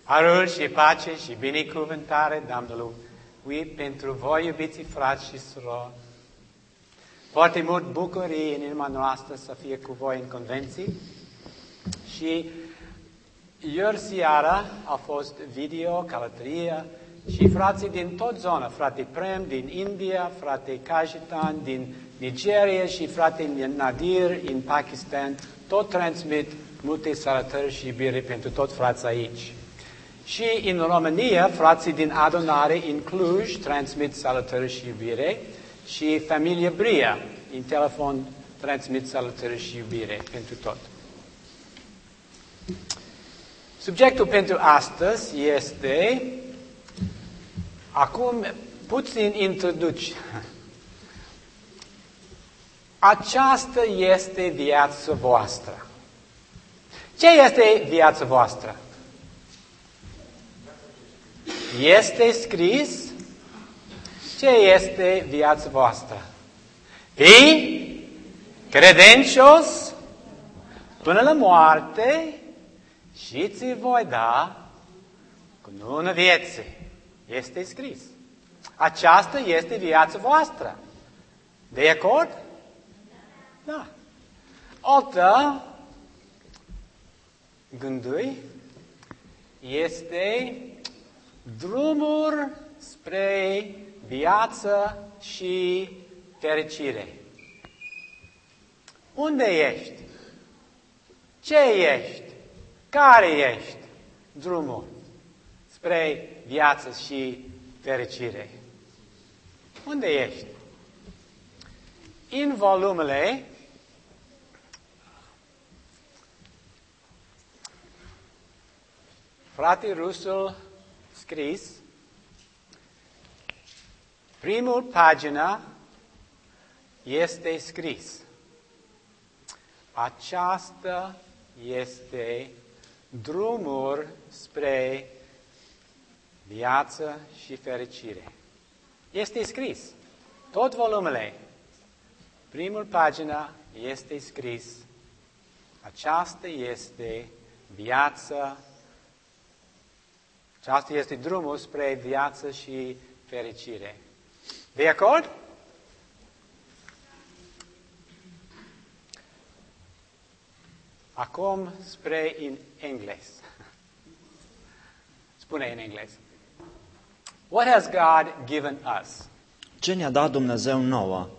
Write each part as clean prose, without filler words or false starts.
Harul și pace și binecuvântare Domnului pentru voi, iubiții frați și surori. Foarte mult bucurie în inima noastră să fie cu voi în convenții. Și ieri seara a fost video, călătorie și frații din tot zona, frate Prem din India, frate Kajitan din Nigeria și frate Nadir din Pakistan, tot transmit multe salutări și iubire pentru tot frații aici. Și în România, frații din adunare în Cluj transmit salutări și iubire și familia Bria în telefon transmit salutări și iubire pentru tot. Subiectul pentru astăzi este, acum puțin introduce. Aceasta este viața voastră. Ce este viața voastră? Este scris ce este viața voastră. Fii credincios până la moarte și ți voi da cununa vieții. Este scris. Aceasta este viața voastră. De acord? Da. Altă gânduri este drumul spre viață și fericire. Unde ești? Ce ești? Care ești? Drumul spre viață și fericire. Unde ești? În volumele frate Russell scris, primul pagina este scris. Aceasta este drumul spre viață și fericire. Este scris. Tot volumele. Primul pagina este scris. Aceasta este viața. Aceasta este drumul spre viață și fericire. De acord? Acum spre în englez. Spune în englez. What has God given us? Ce ne-a dat Dumnezeu nouă?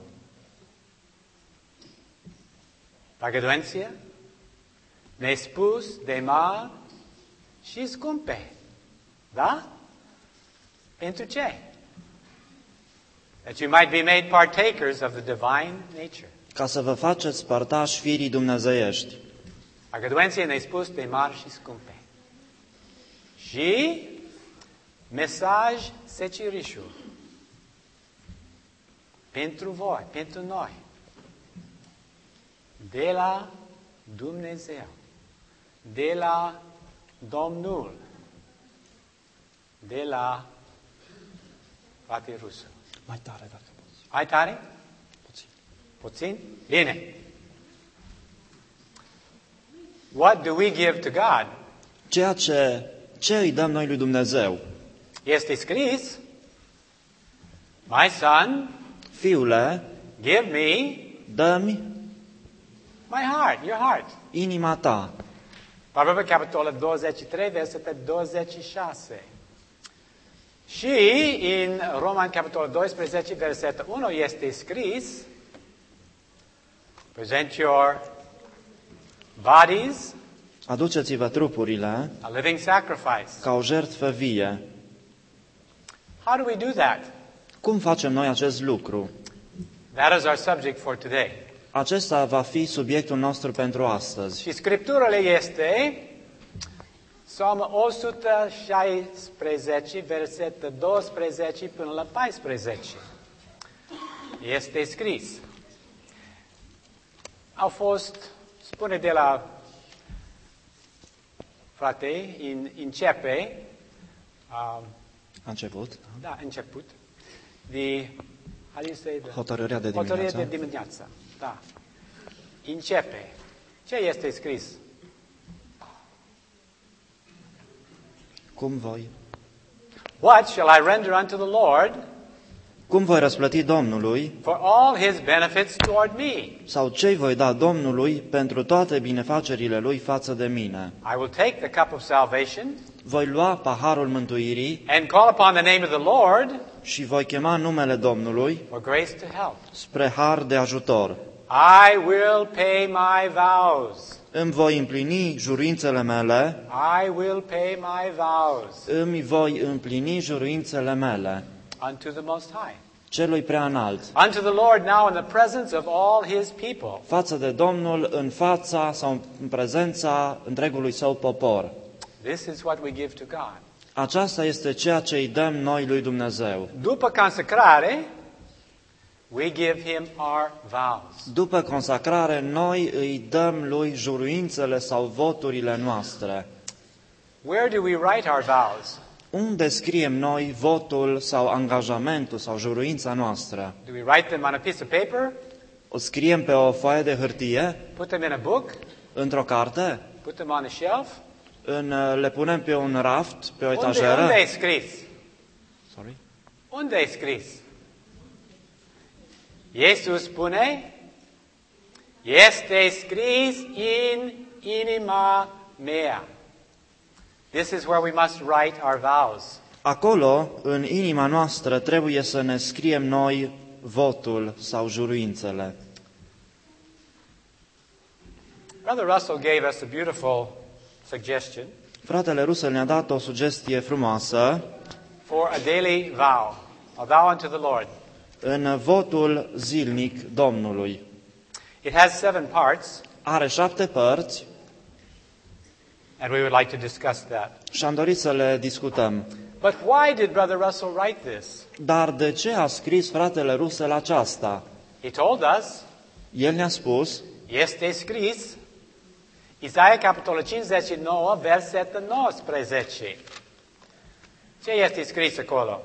Păgăduință, nespus, de mari și scumpe. Da? Pentru ce? That you might be made partakers of the divine nature. Ca să vă faceți părtași firii dumnezeiești. Păgăduință nespus, de mari și scumpe. Și mesaj secerișul. Pentru voi, pentru noi. De la Dumnezeu. De la Domnul. De la frate Rusu. Mai tare, dacă poți. Mai tare? Puțin. Puțin? Bine. What do we give to God? Ce îi dăm noi lui Dumnezeu? Este scris, my son, Fiule, give me dă-mi my heart, your heart. inima ta. Proverbe, capitolul 23, versetul 26. Și în Roman, capitolul 12, versetul 1, este scris, present your bodies, Aduceți-vă trupurile a living sacrifice. ca o jertfă vie. How do we do that? Cum facem noi acest lucru? That is our subject for today. Acesta va fi subiectul nostru pentru astăzi. Și scripturile este Psalmul 116, versetul 12 până la 14. Este scris. Au fost, spune de la frate, începe, A început? da, început, de, how do you say that? Hotărârea de dimineață. Hotărârea de dimineață, da. Începe. Ce este scris? Cum voi? What shall I render unto the Lord Cum voi răsplăti Domnului? for all his benefits toward me? Sau ce voi da Domnului pentru toate binefacerile Lui față de mine? I will take the cup of salvation Voi lua paharul mântuirii and call upon the name of the Lord și voi chema numele Domnului for grace to help. spre har de ajutor. I will pay my vows. Îmi voi împlini juruințele mele, I will pay my vows îmi voi împlini juruințele mele, unto the Most High. celui prea înalt, Unto the Lord now in the presence of all his people. față de Domnul în fața sau în prezența întregului său popor. This is what we give to God. Aceasta este ceea ce îi dăm noi lui Dumnezeu. După consacrare, we give him our vows. După consacrare, noi îi dăm lui juruințele sau voturile noastre. Where do we write our vows? Unde scriem noi votul sau angajamentul sau juruința noastră? Do we write them on a piece of paper? O scriem pe o foaie de hârtie, Put them in a book? într-o carte, Put them on a shelf? le punem pe un raft, pe o Unde etajeră? e scris? Sorry? Unde e scris? Iisus spune, este scris în inima mea. This is where we must write our vows. Acolo, în inima noastră, trebuie să ne scriem noi votul sau juruințele. Brother Russell gave us a beautiful suggestion Fratele Russell ne-a dat o sugestie frumoasă for a daily vow, a vow unto the Lord. în votul zilnic Domnului. It has 7 parts, Are 7 părți and we would like to discuss that. și am dorit să le discutăm. But why did Brother Russell write this? Dar de ce a scris fratele Russell aceasta? He told us, El ne-a spus, este scris, Isaia capitolul 59, versetul 19. Ce este scris acolo?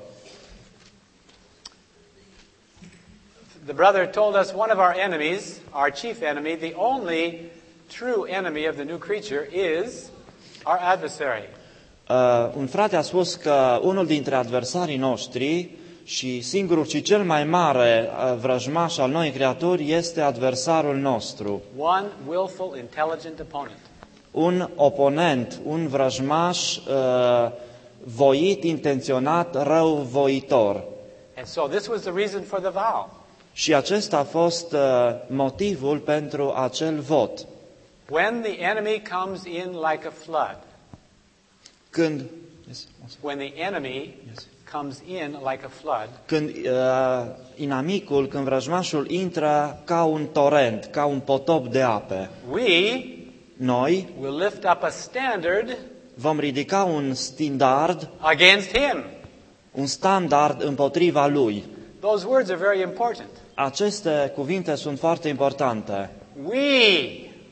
The brother told us one of our enemies, our chief enemy, the only true enemy of the new creature is our adversary. un frate a spus că unul dintre adversarii noștri și singurul și cel mai mare vrăjmaș al noi creaturi este adversarul nostru. One willful, intelligent opponent. Un oponent, un vrăjmaș voit, intenționat, răuvoitor. And so this was the reason for the vow. Și acesta a fost motivul pentru acel vot. When the enemy comes in like a flood, Când, when the enemy comes in like a flood, când inamicul, când vrăjmașul intră ca un torent, ca un potop de ape, we noi will lift up a standard vom ridica un standard, against him. un standard împotriva lui. Those words are very important. Aceste cuvinte sunt foarte importante. We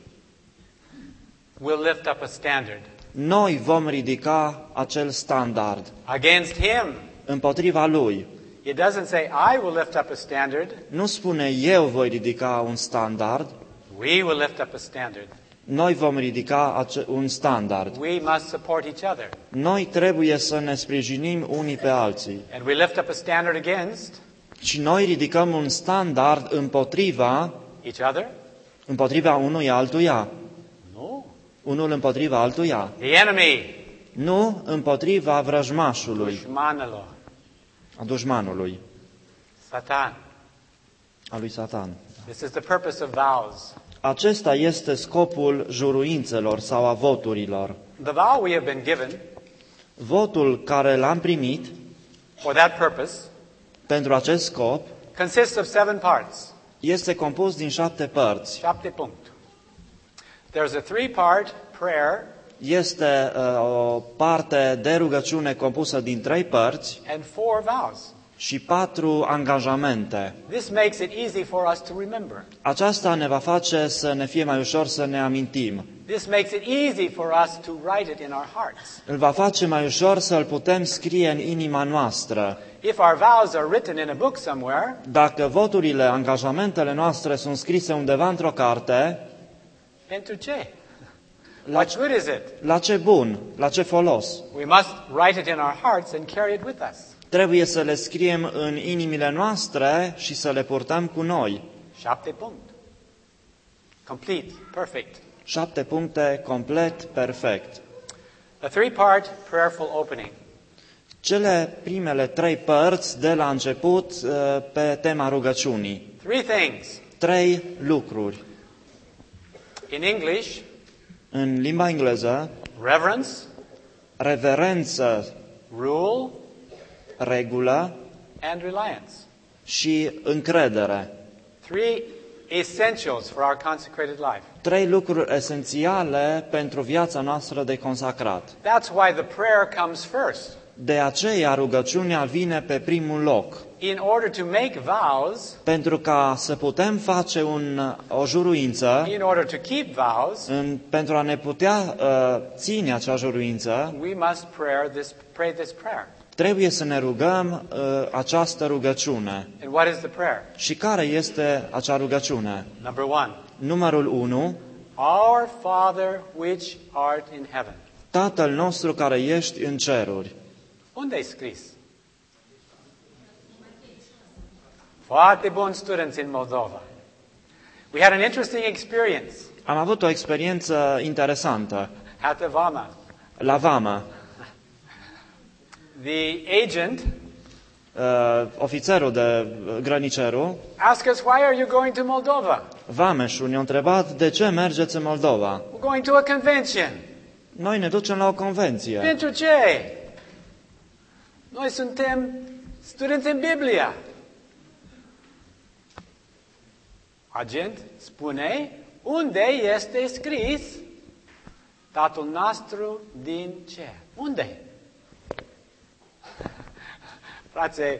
will lift up a standard Noi vom ridica acel standard against him. împotriva lui. It doesn't say, I will lift up a standard. Nu spune eu voi ridica un standard, We will lift up a standard. noi vom ridica un standard. We must support each other. Noi trebuie să ne sprijinim unii pe alții. And we lift up a standard against Și noi ridicăm un standard împotriva unui altuia. No. Unul împotriva altuia. The enemy. Nu împotriva vrăjmașului, Dușmanelor. a dușmanului, Satan. a lui Satan. This is the purpose of vows. Acesta este scopul juruințelor sau a voturilor. The vow we have been given Votul care l-am primit for that purpose pentru acest scop consists of 7 parts. este compus din 7 părți. 7 punct. There's a 3-part prayer Este o parte de rugăciune compusă din 3 părți and 4 vows. și 4 angajamente. This makes it easy for us to remember. Aceasta ne va face să ne fie mai ușor să ne amintim. This makes it easy for us to write it in our hearts. Îl va face mai ușor să-l putem scrie în inima noastră. If our vows are written in a book somewhere, Dacă voturile, angajamentele noastre sunt scrise undeva într-o carte, pentru ce? What good is it? La ce bun? La ce folos? We must write it in our hearts and carry it with us. Trebuie să le scriem în inimile noastre și să le purtăm cu noi. 7 punct. Complete, perfect. 7 puncte, complet, perfect. A 3-part prayerful opening. Cele primele 3 părți de la început pe tema rugăciunii. 3 things. 3 lucruri. In English, În limba engleză, reverence, reverență, rule, regulă and reliance. și încredere. 3 essentials for our consecrated life. 3 lucruri esențiale pentru viața noastră de consacrat. That's why the prayer comes first. De aceea rugăciunea vine pe primul loc. In order to make vows, Pentru ca să putem face o juruință, in order to keep vows, pentru a ne putea ține acea juruință, we must pray this prayer. trebuie să ne rugăm această rugăciune. And what is the prayer? Și care este acea rugăciune? Number 1. Numărul 1. Our Father which art in heaven. Tatăl nostru care ești în ceruri. Unde ai scris? Foarte buni students in Moldova. We had an interesting experience Am avut o experiență interesantă at the Vama. la Vama. The agent Ofițerul de grănicerul, asked us, why are you going to Moldova? vameșul, ne-a întrebat de ce mergeți în Moldova. We're going to a convention. Noi ne ducem la o convenție. Pentru ce? Noi suntem studenți în Biblia. Agent spune, unde este scris Tatăl nostru din cer? Unde? Frate,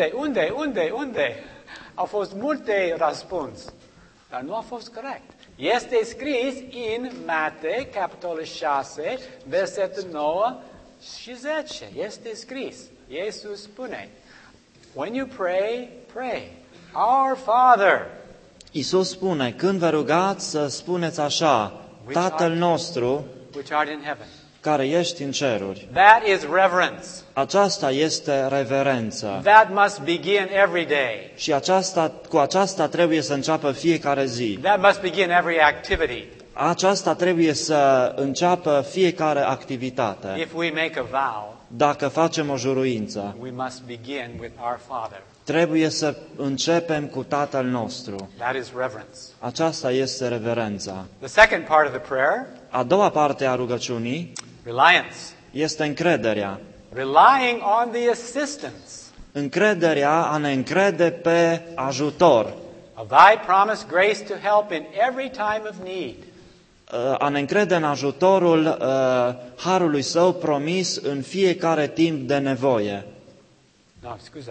unde? Au fost multe răspuns, dar nu a fost corect. Este scris în Matei, capitolul 6, versetul 9 și 10. Este scris. Iisus spune, when you pray, pray, our Father. Iisus spune, când vă rugați să spuneți așa, Tatăl nostru which art in heaven. care ești în ceruri. That is reverence. Aceasta este reverență. That must begin every day. Și cu aceasta trebuie să înceapă fiecare zi. That must begin every activity. Aceasta trebuie să înceapă fiecare activitate. If we make a vow, Dacă facem o juruință, we must begin with our Father. trebuie să începem cu Tatăl nostru. That is reverence. Aceasta este reverența. The second part of the prayer, A doua parte a rugăciunii reliance. este încrederea. Relying on the assistance Încrederea a ne încrede pe ajutor. of thy promised grace to help in every time of need. A ne încrede în ajutorul harului său promis în fiecare timp de nevoie. No,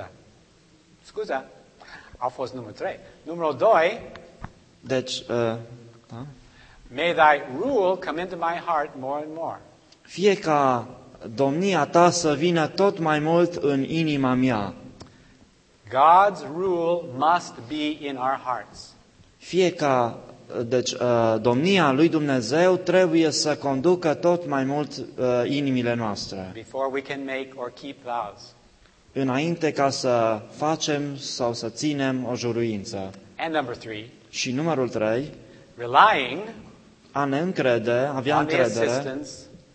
scuza. A fost numărul 3. Numărul 2, Deci, da? may thy rule come into my heart more and more. Fie ca domnia ta să vină tot mai mult în inima mea. God's rule must be in our hearts. Fie ca, deci, domnia lui Dumnezeu trebuie să conducă tot mai mult inimile noastre. Before we can make or keep vows. Înainte ca să facem sau să ținem o juruință. And number 3, Și numărul 3, relying a ne încrede, avea on the încredere assistance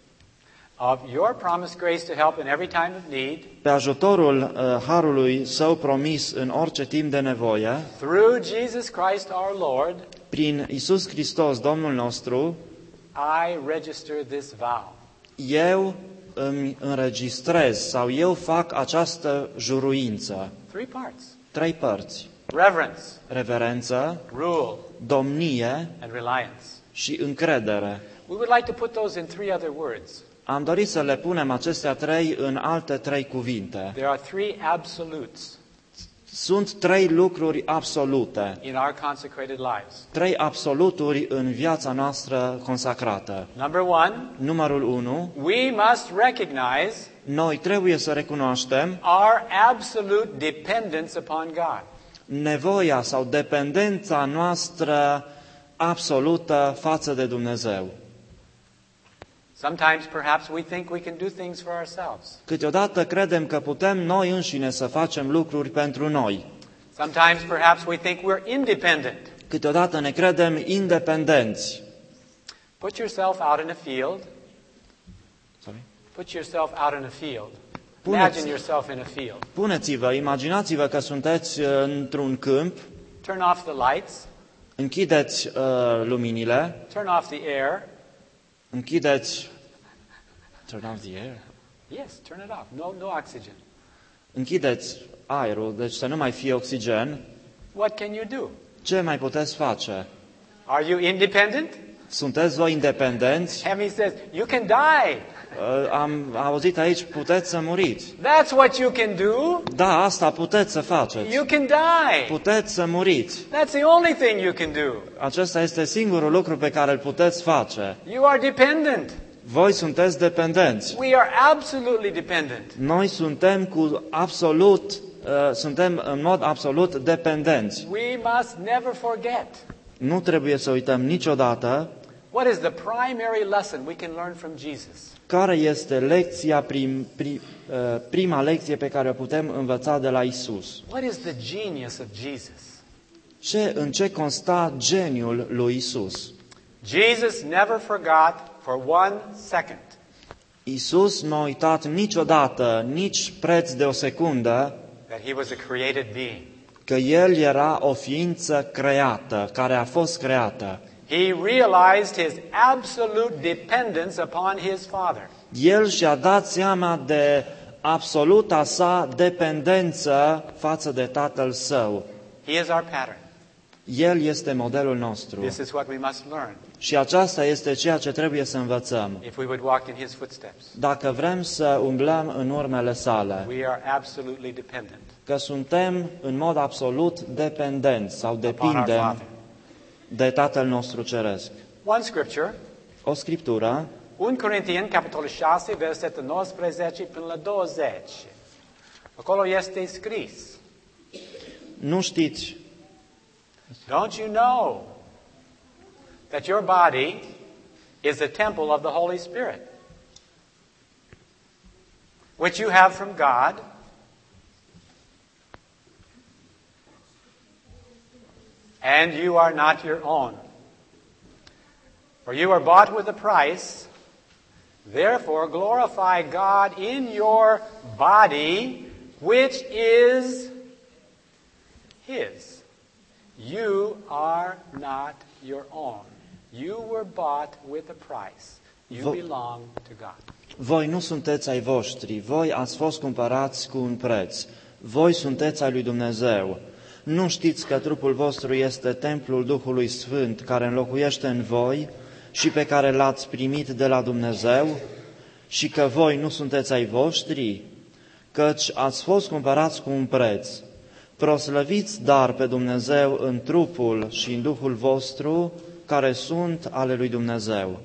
of your promised grace to help in every time of need, pe ajutorul harului său promis în orice timp de nevoie, through Jesus Christ our Lord, prin Isus Hristos, Domnul nostru, I register this vow. eu îmi înregistrez sau eu fac această juruință. 3 parts. 3 părți. Reverence, Reverență, rule, and domnie reliance. și încredere. We would like to put those in 3 other words. Am dorit să le punem acestea 3 în alte 3 cuvinte. There are 3 absolutes Sunt 3 lucruri absolute. in our consecrated lives. 3 absoluturi în viața noastră consacrată. Number 1, Numărul 1. we must recognize Noi trebuie să recunoaștem our absolute dependence upon God. nevoia sau dependența noastră absolută față de Dumnezeu. Sometimes perhaps we think we can do things for ourselves. Câteodată credem că putem noi înșine să facem lucruri pentru noi. Sometimes perhaps we think we're independent. Câteodată ne credem independenți. Put yourself out in a field. Sorry? Put yourself out in a field. Puneți- Imagine yourself in a field. Puneți-vă, imaginați-vă că sunteți într-un câmp, Turn off the lights. închideți luminile, Turn off the air. închideți... Turn off the air. Yes, turn it off. No oxygen. Închideți aerul, deci să nu mai fie oxigen. What can you do? Ce mai puteți face? Are you independent? Sunteți voi independenți? Hemi says, you can die. Am auzit aici, puteți să muriți. That's what you can do. Da, asta puteți să faceți. You can die. Puteți să muriți. That's the only thing you can do. Acesta este singurul lucru pe care îl puteți face. You are dependent. Voi sunteți dependenți. We are absolutely dependent. Noi suntem suntem în mod absolut dependenți. We must never forget. Nu trebuie să uităm niciodată What is the primary lesson we can learn from Jesus? care este prima lecție pe care o putem învăța de la Isus. What is the genius of Jesus? În ce consta geniul lui Isus? Jesus never forgot for 1 second Isus nu a uitat niciodată, nici preț de o secundă, that he was a created being. că El era o ființă creată, care a fost creată. He realized his absolute dependence upon his Father. El și-a dat seama de absoluta sa dependență față de Tatăl Său. He is our pattern. El este modelul nostru. This is what we must learn Și aceasta este ceea ce trebuie să învățăm. if we would walk in his footsteps. Dacă vrem să umblăm în urmele sale, We are absolutely dependent că suntem în mod absolut dependenți sau upon our depindem Father. de Tatăl nostru Ceresc. One scripture, O scriptură, 1 Corinteni, capitolul 6, versetul 19 până la 20. Acolo este scris. nu știți, Don't you know that your body is a temple of the Holy Spirit, which you have from God, and you are not your own? For you are bought with a price. Therefore glorify God in your body, which is His. You are not your own. You were bought with a price. You belong to God. voi nu sunteți ai voștri, voi ați fost cumpărați cu un preț, voi sunteți ai lui Dumnezeu. Nu știți că trupul vostru este templul Duhului Sfânt care înlocuiește în voi și pe care l-ați primit de la Dumnezeu și că voi nu sunteți ai voștri, căci ați fost cumpărați cu un preț. Proslăviți dar pe Dumnezeu în trupul și în Duhul vostru, care sunt ale lui Dumnezeu.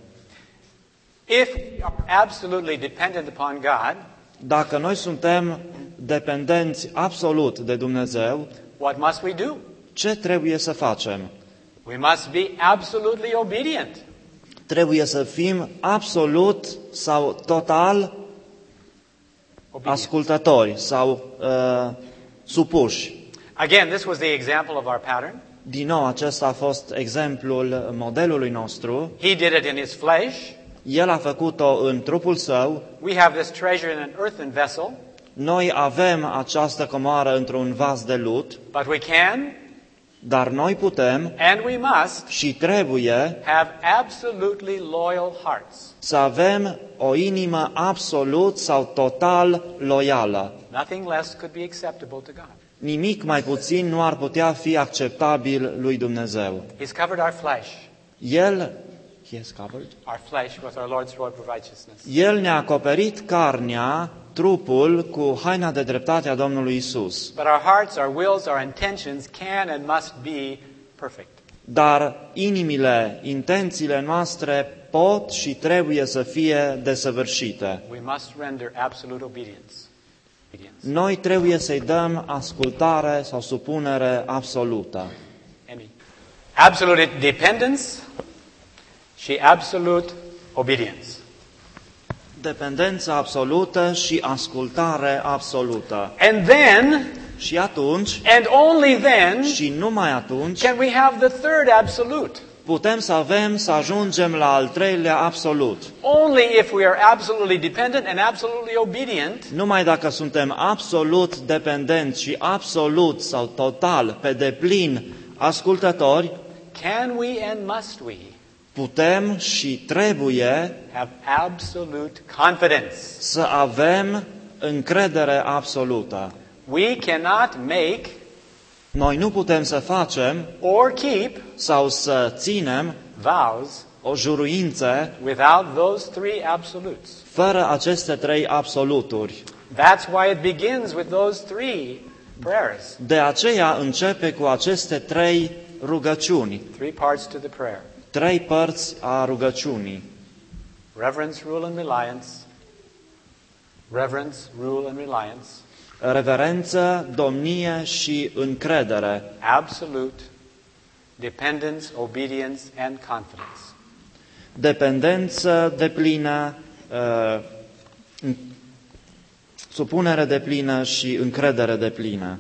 If we are absolutely dependent upon God, Dacă noi suntem dependenți absolut de Dumnezeu, what must we do? ce trebuie să facem? We must be absolutely obedient. Trebuie să fim absolut sau total Obedient. ascultători sau supuși. Again, this was the example of our pattern. Din nou, acesta a fost exemplul modelului nostru. He did it in his flesh. El a făcut-o în trupul său. We have this treasure in an earthen vessel, Noi avem această comoară într-un vas de lut, but we can dar noi putem and we must și trebuie have absolutely loyal hearts. să avem o inimă absolut sau total loială. Nothing less could be acceptable to God. Nimic mai puțin nu ar putea fi acceptabil lui Dumnezeu. He's covered our flesh, He has covered. our flesh with our Lord's robe of righteousness. El ne-a acoperit carnea, trupul, cu haina de dreptate a Domnului Isus. But our hearts, our wills, our intentions can and must be perfect. Dar inimile, intențiile noastre pot și trebuie să fie desăvârșite. We must render absolute obedience. Noi trebuie să-i dăm ascultare sau supunere absolută. Amen. Absolute dependence și absolute obedience. dependență absolută și ascultare absolută. And then, Și atunci, and only then, și numai atunci, can we have the third absolute. putem să ajungem la al treilea absolut. Only if we are absolutely dependent and absolutely obedient Numai dacă suntem absolut dependenți și absolut sau total, pe deplin ascultători, can we and must we putem și trebuie have absolute confidence. să avem încredere absolută. We cannot make Noi nu putem să facem or keep sau să ținem vows o juruință without those three absolutes. fără aceste trei absoluturi. That's why it begins with those three prayers. De aceea începe cu aceste trei rugăciuni, Three parts to the prayer. trei părți a rugăciunii. Reverence, rule, and reliance. Reverence, rule, and reliance. Reverență, domnie și încredere. Absolute dependence, obedience, and confidence. Dependență deplină, supunere deplină și încredere deplină.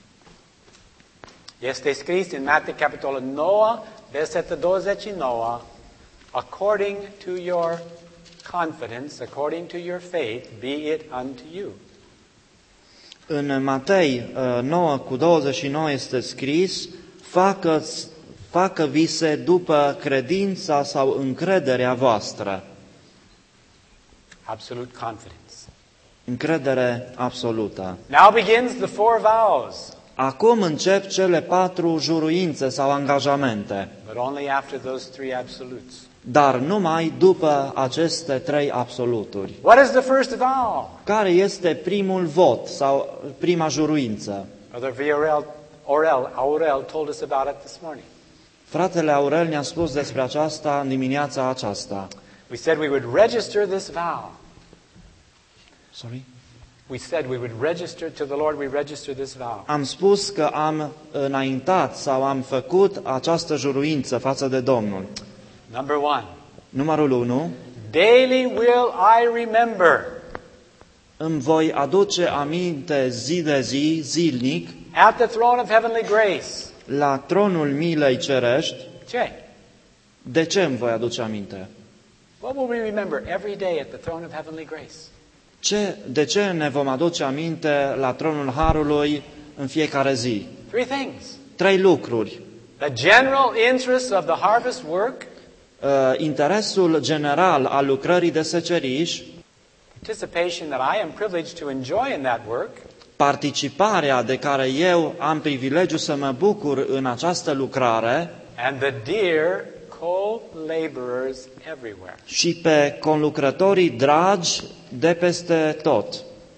Este scris în Matei capitolul 9, versetul 29, according to your confidence, according to your faith, be it unto you. În Matei 9:29 este scris, facă vise după credința sau încrederea voastră. Absolute confidence. Încredere absolută. Now begins the four vows, Acum încep cele 4 juruințe sau angajamente, but only after those three absolutes. dar numai după aceste 3 absoluturi. What is the first vow? Care este primul vot sau prima juruință? Brother Aurel told us about it this morning. Fratele Aurel ne-a spus despre aceasta în dimineața aceasta. We said we would register this vow. Sorry? We said we would register to the Lord, we register this vow. Am spus că am înaintat sau am făcut această juruință față de Domnul. Number one, Numărul 1. daily will I remember Îmi voi aduce aminte zi de zi, zilnic, at the throne of heavenly grace. la tronul milei cerești. Ce? De ce îmi voi aduce aminte? What will we remember every day at the throne of heavenly grace? De ce ne vom aduce aminte la tronul Harului în fiecare zi? Three things. 3 lucruri. The general interest of the harvest work, Interesul general al lucrării de seceriș, participation that I am privileged to enjoy in that work, participarea de care eu am privilegiul să mă bucur în această lucrare and the dear co-laborers everywhere. și pe conlucrătorii dragi de peste tot.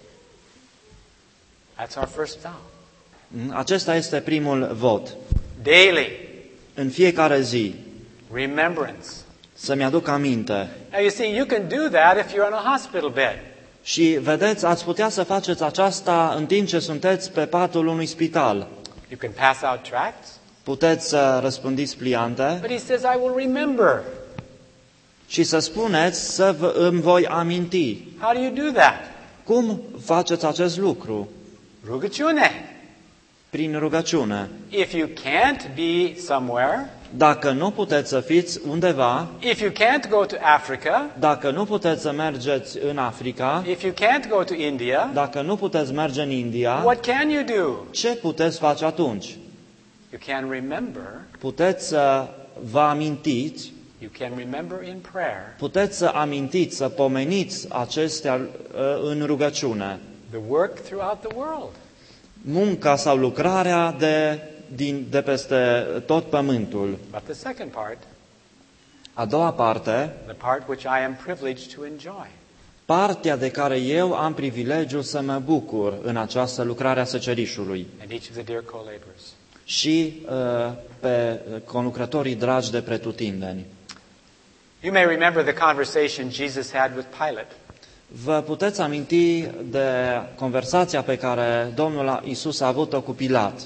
That's our first vow. Acesta este primul vot. Daily În fiecare zi remembrance. să-mi aduc aminte. Now you see, you can do that if you're on a hospital bed. Și vedeți, ați putea să faceți aceasta în timp ce sunteți pe patul unui spital. You can pass out tracts. Puteți să răspândiți pliante But he says, I will remember. și să spuneți îmi voi aminti. How do you do that? Cum faceți acest lucru? Rugăciune. Prin rugăciune. If you can't be somewhere, Dacă nu puteți să fiți undeva, if you can't go to Africa, dacă nu puteți să mergeți în Africa, if you can't go to India, dacă nu puteți merge în India, what can you do? ce puteți face atunci? You can remember. Puteți să vă amintiți, You can remember in prayer puteți să amintiți, să pomeniți acestea în rugăciune. the work throughout the world. Munca sau lucrarea de peste tot pământul. But the second part, A doua parte, the part which I am privileged to enjoy, partea de care eu am privilegiul să mă bucur în această lucrare a secerișului and each of the dear co-laborers. și pe conlucrătorii dragi de pretutindeni. You may remember the conversation Jesus had with Pilate. Vă puteți aminti de conversația pe care Domnul Iisus a avut-o cu Pilat.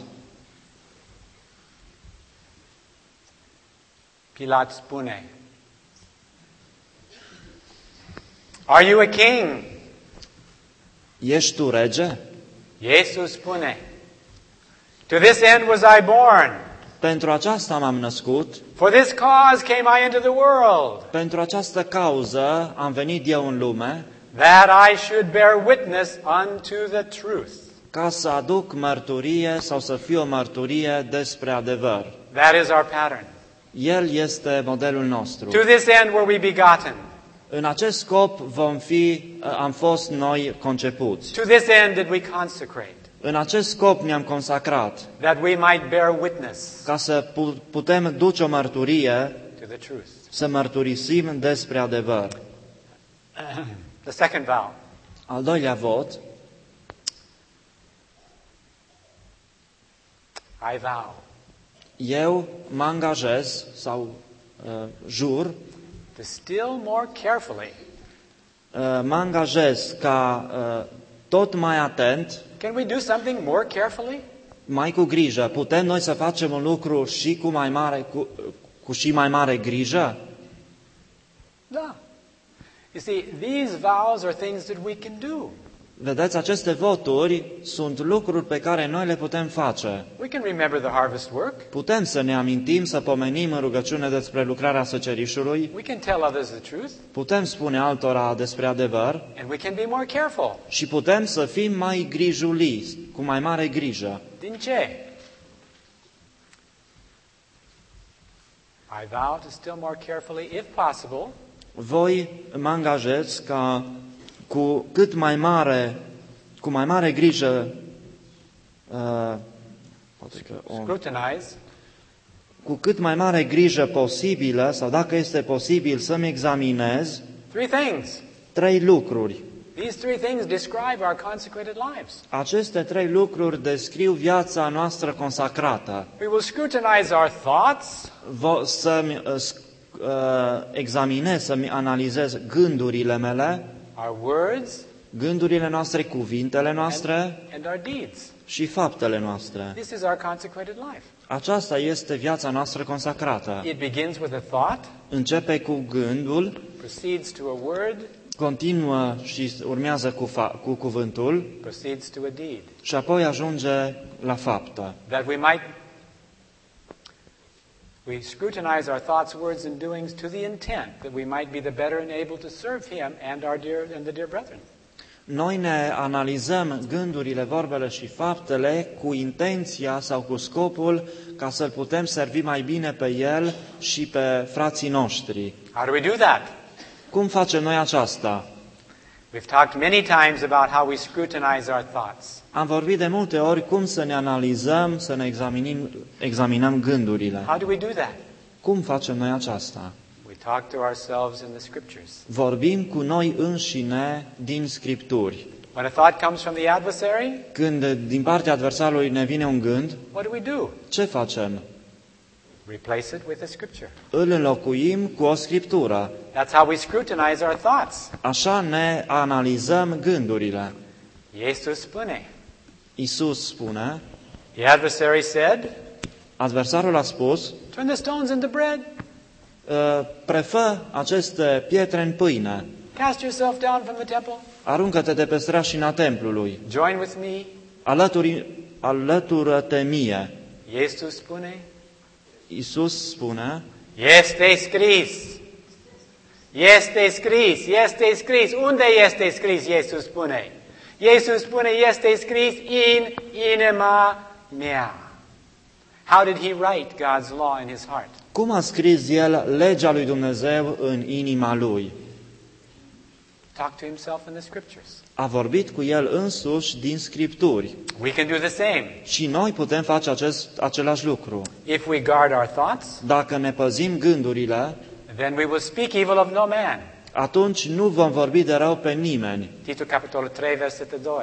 Pilat spune, Are you a king? Ești tu rege? Iisus spune, to this end was I born. Pentru aceasta m-am născut, For this cause came I into the world, pentru această cauză am venit eu în lume, that I should bear witness unto the truth. ca să aduc mărturie sau să fiu o mărturie despre adevăr. That is our pattern. El este modelul nostru. To this end were we begotten. În acest scop am fost noi concepuți. To this end did we consecrate, În acest scop ne-am consacrat, that we might bear witness ca să putem duce o mărturie, to the truth. să mărturisim despre adevăr. The second vow. Al doilea vot, I vow eu mă angajez sau jur, to still more carefully. mă angajez ca tot mai atent, Can we do something more carefully? mai cu grijă. Putem noi să facem un lucru și cu și mai mare grijă? Da. You see, these vows are things that we can do. Vedeți, aceste voturi sunt lucruri pe care noi le putem face. We can remember the harvest work. Putem să ne amintim, să pomenim în rugăciune despre lucrarea săcerișului, We can tell others the truth. putem spune altora despre adevăr And we can be more careful. și putem să fim mai grijuliți, cu mai mare grijă. Din ce? I vow to still more carefully, if possible, Voi mă angajez ca cu mai mare grijă, scrutinize cu cât mai mare grijă posibilă, sau dacă este posibil să-mi examinez 3 things. 3 lucruri. These 3 things describe our consecrated lives. Aceste 3 lucruri descriu viața noastră consacrată. We will scrutinize our thoughts, Să-mi examinez, să-mi analizez gândurile mele, our words, gândurile noastre, cuvintele noastre and our deeds. și faptele noastre. This is our consecrated life. Aceasta este viața noastră consacrată. It begins with a thought, Începe cu gândul, proceeds to a word, continuă și urmează cu cuvântul proceeds to a deed. și apoi ajunge la faptă. That we scrutinize our thoughts, words, and doings to the intent that we might be the better and able to serve Him and the dear brethren. Noi ne analizăm gândurile, vorbele și faptele cu intenția sau cu scopul ca să-L putem servi mai bine pe El și pe frații noștri. How do we do that? Cum facem noi aceasta? We've talked many times about how we scrutinize our thoughts. Am vorbit de multe ori cum să ne analizăm, să ne examinăm gândurile. How do we do that? Cum facem noi aceasta? We talk to ourselves in the Scriptures. Vorbim cu noi înșine din Scripturi. When a thought comes from the adversary, Când din partea adversarului ne vine un gând, what do? ce facem? Replace it with a Scripture. Îl înlocuim cu o Scriptură. That's how we scrutinize our thoughts. Așa ne analizăm gândurile. Iisus spune. Iisus spune, The adversary said, adversarul a spus, turn the stones into bread. Prefă aceste pietre în pâine, Cast yourself down from the temple. aruncă-te de pe strașina templului, Join with me. alătură-te mie. Iisus spune, Iisus spune, este scris. Este scris, este scris. Unde este scris? Iisus spune. Iisus spune, este scris în inima mea. How did he write God's law in his heart? cum a scris el legea lui Dumnezeu în inima lui? Talk to himself in the Scriptures. A vorbit cu el însuși din Scripturi. We can do the same. Și noi putem face același lucru. If we guard our thoughts, Dacă ne păzim gândurile, then we will speak evil of no man. atunci nu vom vorbi de rău pe nimeni. Tito capitolul 3, versetul 2.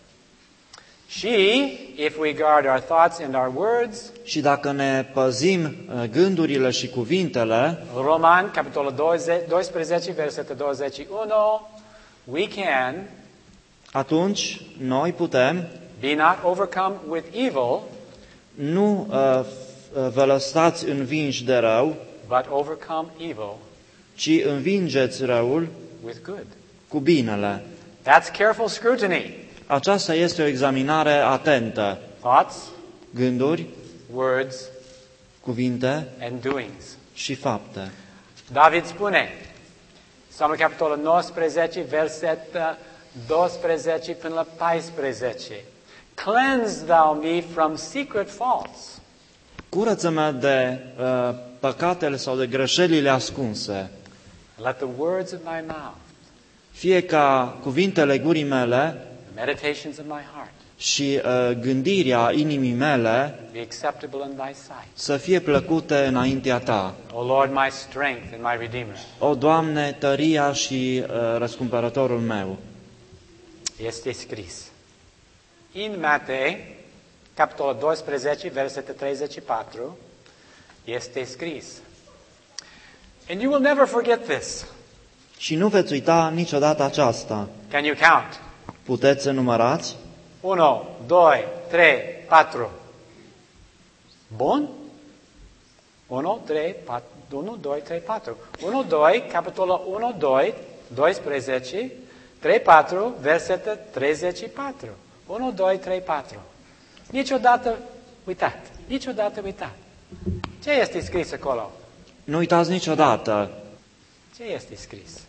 Și, if we guard our thoughts and our words, Și dacă ne păzim gândurile și cuvintele, Roman, capitolul 12, versetul 21, we can atunci noi putem be not overcome with evil, nu vă lăsați învinși de rău, but overcome evil ci învingeți răul with good. cu binele. That's careful scrutiny. Aceasta este o examinare atentă. Thoughts, Gânduri, words, cuvinte and doings. și fapte. David spune, Psalmul capitolul 19, verset 12 până la 14. Cleanse thou me from secret faults. Curăță-mă de păcatele sau de greșelile ascunse. Let the words of my mouth, Fie ca cuvintele gurii mele the meditations of my heart, și gândirea inimii mele be acceptable in thy sight. să fie plăcute înaintea ta. O Lord, my strength and my redeemer. O, Doamne, tăria și răscumpărătorul meu. Este scris. În Matei, capitolul 12, versetul 34, este scris. And you will never forget this. Și nu veți uita niciodată aceasta. Can you count? Puteți să numărați? 1, 2, 3, 4. Bun? 1, 3, 4. 1, 2, 3, 4. 1, 2, capitolul 1, 2, 12, 3, 4, versetul 34. 1, 2, 3, 4. Niciodată uitat. Niciodată uitat. Ce este scris acolo? Nu uitați niciodată. Ce este scris?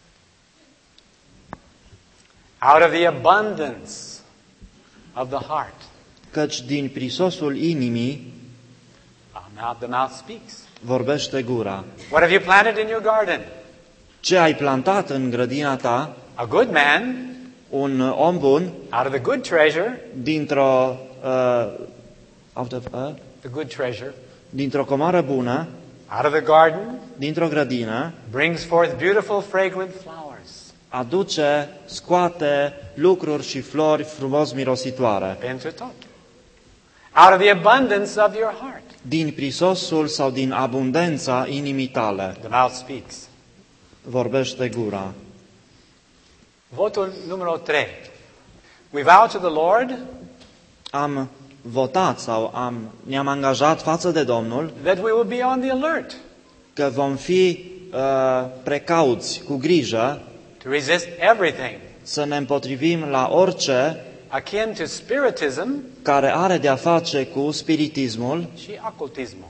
Out of the abundance of the heart, Căci din prisosul inimii the mouth speaks. vorbește gura. What have you planted in your garden? Ce ai plantat în grădina ta, A good man, un om bun, out of the good treasure, dintr-o the good treasure, dintr-o comoară bună, out of the garden, dintr-o grădină, brings forth beautiful, fragrant flowers. scoate lucruri și flori frumos mirositoare. Pentru tot. Out of the abundance of your heart, Din prisosul sau din abundența inimii tale the mouth speaks. vorbește gura. Votul numărul 3. We vow to the Lord Am votat sau ne-am angajat față de Domnul that we will be on the alert că vom fi precauți, cu grijă, to resist everything să ne împotrivim la orice akin to spiritism care are de-a face cu spiritismul și occultismul.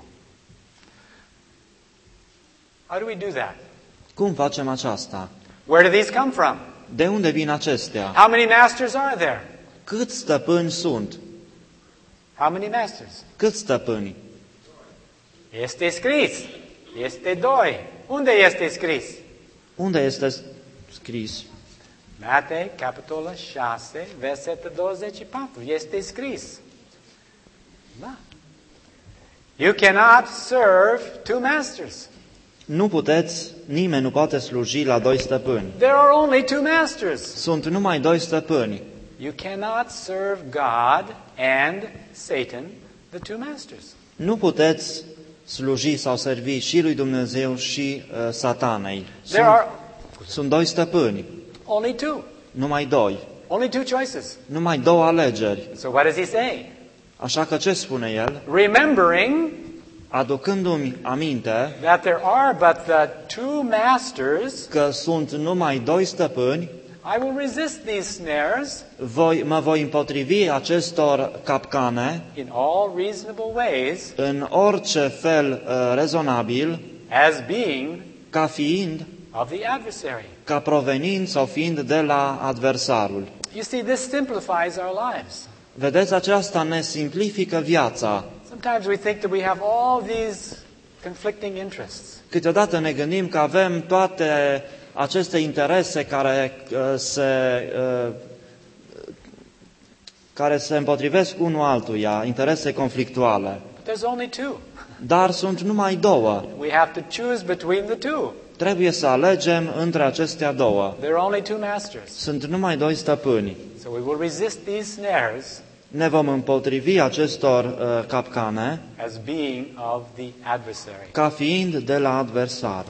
How do we do that? Cum facem aceasta? Where do these come from? De unde vin acestea? How many masters are there? Câți stăpâni sunt? How many masters? Câți stăpâni? Este scris. Este 2. Unde este scris? Unde este scris? Matei, capitolul 6, versetul 24. Este scris. Da. You cannot serve two masters. Nu puteți, nimeni nu poate sluji la doi stăpâni. There are only two masters. Sunt numai doi stăpâni. You cannot serve God and Satan, the two masters. Nu puteți sluji sau servi și lui Dumnezeu și satanei. Sunt doi stăpâni, Only two. numai doi, Only two choices. numai două alegeri. So what does he say? Așa că ce spune el? Remembering Aducându-mi aminte that there are but the two masters, că sunt numai doi stăpâni, I will resist these snares mă voi împotrivi acestor capcane in all reasonable ways în orice fel rezonabil, as being ca fiind, of the adversary. ca provenind sau fiind de la adversarul. You see, this simplifies our lives. Vedeți, aceasta ne simplifică viața. Sometimes we think that we have all these conflicting interests. Câteodată ne gândim că avem toate aceste interese care se împotrivesc unul altuia, interese conflictuale. But there's only two. Dar sunt numai două. We have to choose between the two. Trebuie să alegem între acestea două. There are only two masters. Sunt numai doi stăpâni. So we will resist these snares Ne vom împotrivi acestor capcane as being of the adversary. ca fiind de la adversar.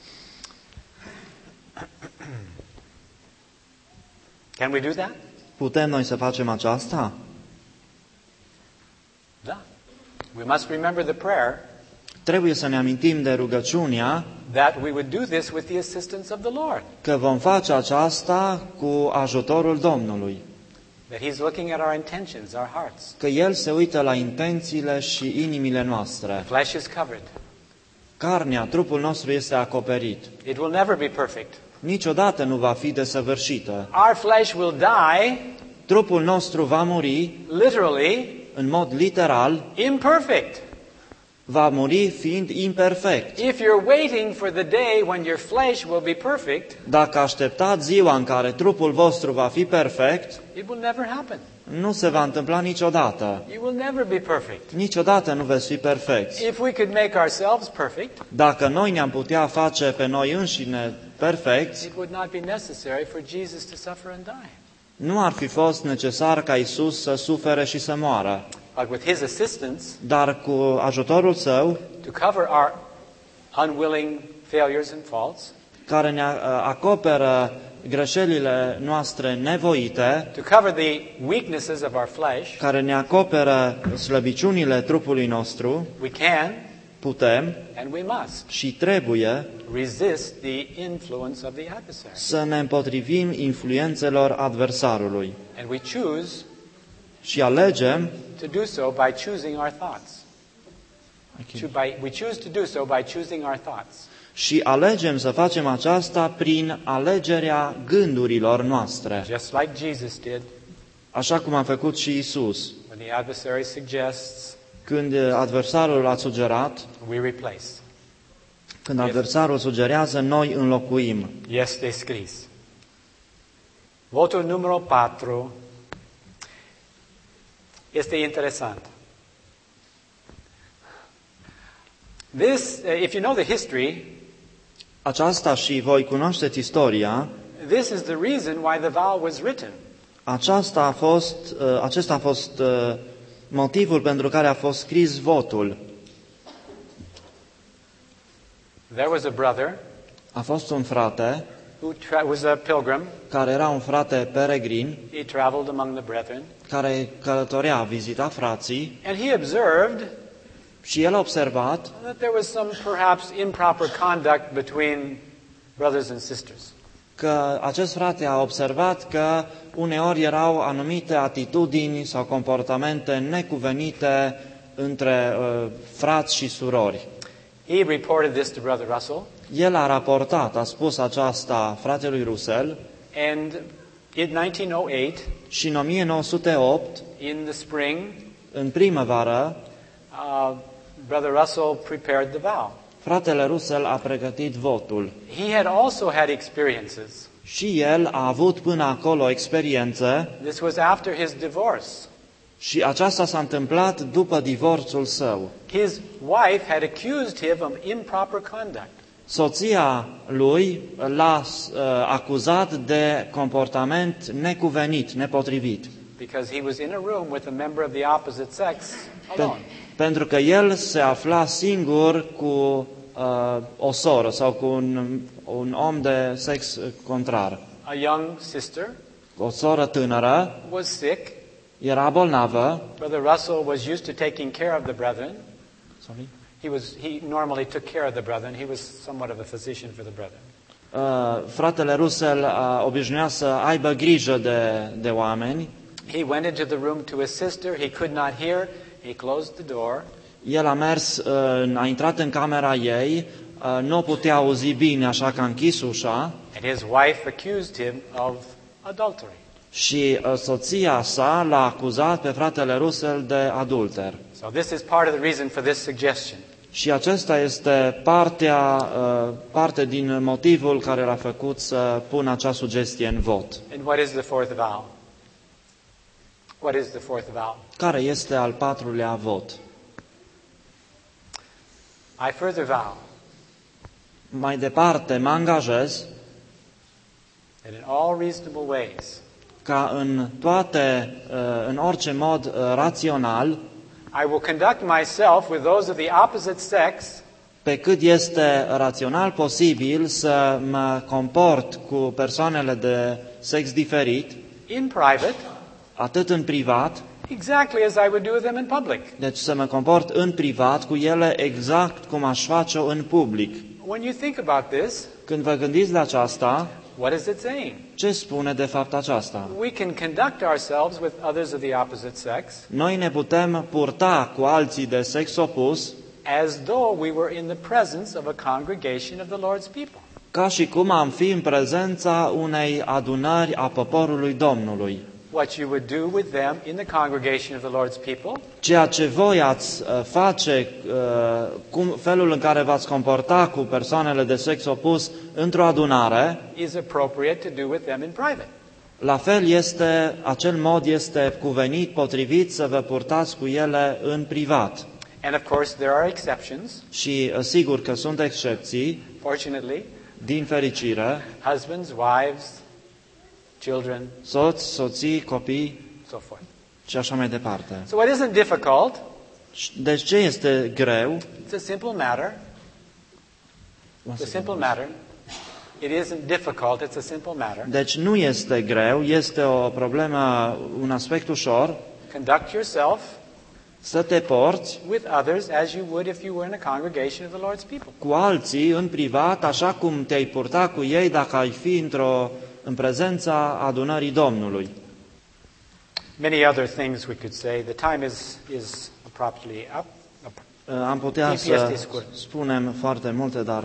Can we do that? Putem noi să facem aceasta? Da. We must remember the prayer. Trebuie să ne amintim de rugăciunea that we would do this with the assistance of the Lord. că vom face aceasta cu ajutorul Domnului, That He's looking at our intentions, our hearts. că El se uită la intențiile și inimile noastre. Flesh is covered. Carnea, trupul nostru este acoperit. It will never be perfect. Niciodată nu va fi desăvârșită. Our flesh will die, Trupul nostru va muri, literally, în mod literal, imperfect. va muri fiind imperfect. If you're waiting for the day when your flesh will be perfect, Dacă așteptați ziua în care trupul vostru va fi perfect, it will never happen. nu se va întâmpla niciodată. You will never be perfect. Niciodată nu veți fi perfecți. If we could make ourselves perfect, Dacă noi ne-am putea face pe noi înșine perfecți, it would not be necessary for Jesus to suffer and die. nu ar fi fost necesar ca Isus să sufere și să moară. But with His assistance, Dar cu ajutorul Său, to cover our unwilling failures and faults, care ne acoperă greșelile noastre nevoite, to cover the weaknesses of our flesh, care ne acoperă slăbiciunile trupului nostru, we can putem and we must și trebuie resist the influence of the adversary. să ne împotrivim influențelor adversarului. And we choose Și alegem to do so by choosing our thoughts. We choose to do so by choosing our thoughts. și alegem să facem aceasta prin alegerea gândurilor noastre, Just like Jesus did așa cum a făcut și Isus. when the adversary suggests, Când adversarul a sugerat, we replace. când adversarul sugerează, noi înlocuim. Este scris. Votul numărul 4 este interesant. This, if you know the history, Aceasta și voi cunoașteți istoria, this is the reason why the vow was written. acesta a fost motivul pentru care a fost scris votul. There was a brother A fost un frate who was a pilgrim. care era un frate peregrin, He traveled among the brethren, care călătorea, vizita frații, and he observed și el a observat that there was some perhaps improper conduct between brothers and sisters. că acest frate a observat că uneori erau anumite atitudini sau comportamente necuvenite între frați și surori. He reported this to Brother Russell, El a raportat, a spus aceasta fratelui Russell and in 1908, și în 1908, in the spring, în primăvară, Brother Russell prepared the vow. fratele Russell a pregătit votul. He had also had experiences. Și el a avut până acolo experiențe This was after his divorce. și aceasta s-a întâmplat după divorțul său. His wife had accused him of improper conduct. Soția lui l-a acuzat de comportament necuvenit, nepotrivit. Because he was in a room with a member of the opposite sex alone. Pentru că el se afla singur cu o soră sau cu un om de sex contrar. A young sister O soră tânără was sick. era bolnavă. Brother Russell was used to taking care of the brethren. He normally took care of the brethren. He was somewhat of a physician for the brethren. Fratele Russell obișnuia să aibă grijă de oameni. He went into the room to his sister. He could not hear. He closed the door. El a mers, a intrat în camera ei, nu putea auzi bine, așa că a închis ușa And his wife accused him of adultery. și soția sa l-a acuzat pe fratele Russell de adulter. So this is part of the reason for this suggestion. Și acesta este parte din motivul care l-a făcut să pună acea sugestie în vot. And what is the fourth vow? What is the fourth vow? Care este al patrulea vot? I further vow Mai departe mă angajez that in all reasonable ways ca în orice mod rațional, I will conduct myself with those of the opposite sex pe cât este rațional posibil, să mă comport cu persoanele de sex diferit, in private atât în privat, exactly as I would do with them in public. Deci să mă comport în privat cu ele exact cum aș face-o în public. When you think about this, Când vă gândiți la aceasta, what is it saying? ce spune de fapt aceasta? We can conduct ourselves with others of the opposite sex Noi ne putem purta cu alții de sex opus as though we were in the presence of a congregation of the Lord's people. ca și cum am fi în prezența unei adunări a poporului Domnului. What you would do with them in the congregation of the Lord's people Ceea ce voi ați face, felul în care v-ați comporta cu persoanele de sex opus într-o adunare, is appropriate to do with them in private. la fel acel mod este cuvenit, potrivit să vă purtați cu ele în privat. And of course, there are exceptions. Și sigur că sunt excepții, Fortunately, din fericire, husbands, wives, children, soți, soții, copii so forth. și așa mai departe. So what isn't difficult, Deci ce este greu? it's a simple matter. It's a simple matter. It isn't difficult, it's a simple matter. Deci nu este greu, este o problemă, un aspect ușor, Conduct yourself să te porți with others as you would if you were in a congregation of the Lord's people. cu alții în privat, așa cum te-ai purta cu ei dacă ai fi în prezența adunării Domnului. Many other things we could say. The time is abruptly up. Am putea Timpul să este scurt. spunem foarte multe, dar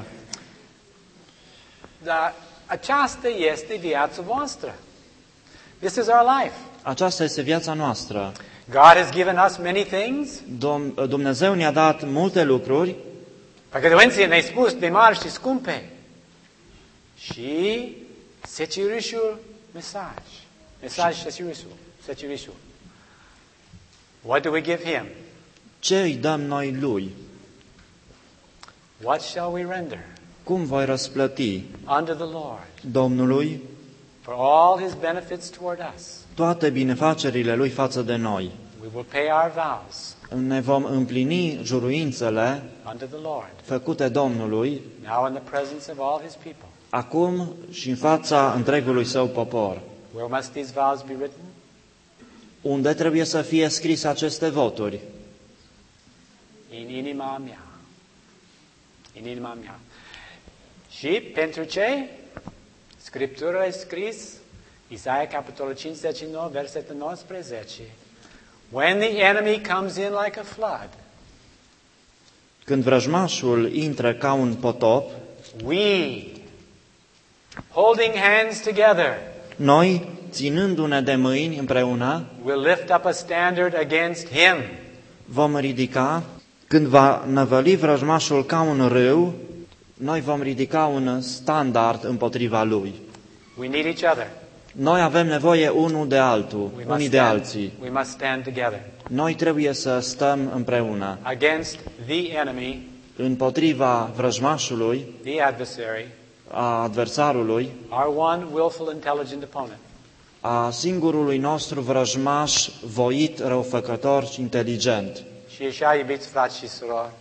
Dar aceasta este viața voastră. This is our life. aceasta este viața noastră. God has given us many things. Dumnezeu ne-a dat multe lucruri, Păcătoenții ne-ai spus de mari și scumpe. Și secirișul mesaj. Mesaj secirișul. What do we give him? ce îi dăm noi lui? What shall we render Cum voi răsplăti unto the Lord Domnului for all his benefits toward us? toate binefacerile lui față de noi? We will pay our vows Ne vom împlini juruințele unto the Lord, făcute Domnului, now in the presence of all his people. acum și în fața întregului său popor. Where must these vows be written? Unde trebuie să fie scrise aceste voturi? In inima mea. In inima mea. Și pentru ce? Scriptura e scris, Isaia capitolul 59, versetul 19. When the enemy comes in like a flood, Când vrăjmașul intră ca un potop, we, holding hands together, noi, ținându-ne de mâini împreună, will lift up a standard against him. vom ridica, când va năvăli vrăjmașul ca un râu, noi vom ridica un standard împotriva lui. We need each other. Noi avem nevoie unul de altul, unii de alții. We must stand together Noi trebuie să stăm împreună against the enemy, împotriva vrăjmașului, the adversary, a adversarului, our one willful, intelligent opponent. a singurului nostru vrăjmaș voit, răufăcător și inteligent. Și așa, iubiți frați și surori,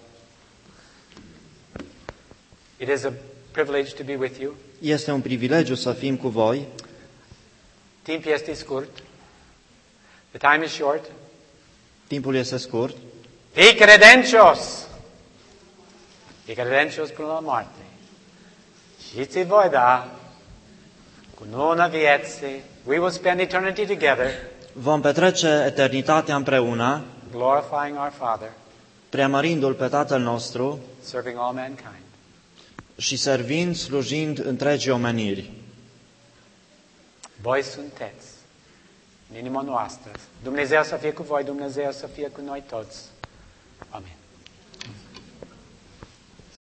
it is a privilege to be with you. Este un privilegiu să fim cu voi. Timpul este scurt. The time is short. Timpul este scurt. Fii credincios! Fii credincios până la moarte. Și ți voi da cu nuna vieții. We will spend eternity together, Vom petrece eternitatea împreună, glorifying our Father, preamărindu-L pe Tatăl nostru serving all mankind. și servind, slujind întregii omeniri. Voi sunteți în inima noastră. Dumnezeu să fie cu voi, Dumnezeu să fie cu noi toți. Amin.